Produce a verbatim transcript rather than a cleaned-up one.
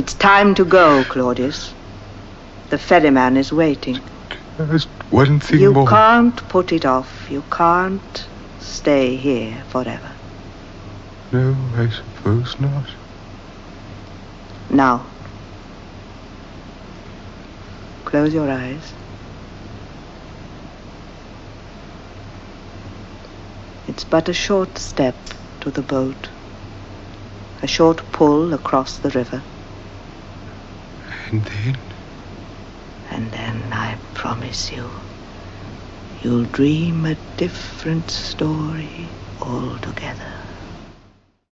It's time to go, Claudius. The ferryman is waiting. Just one thing you more. You can't put it off. You can't stay here forever. No, I suppose not. Now, close your eyes. It's but a short step to the boat. A short pull across the river. And then? And then, I promise you, you'll dream a different story altogether.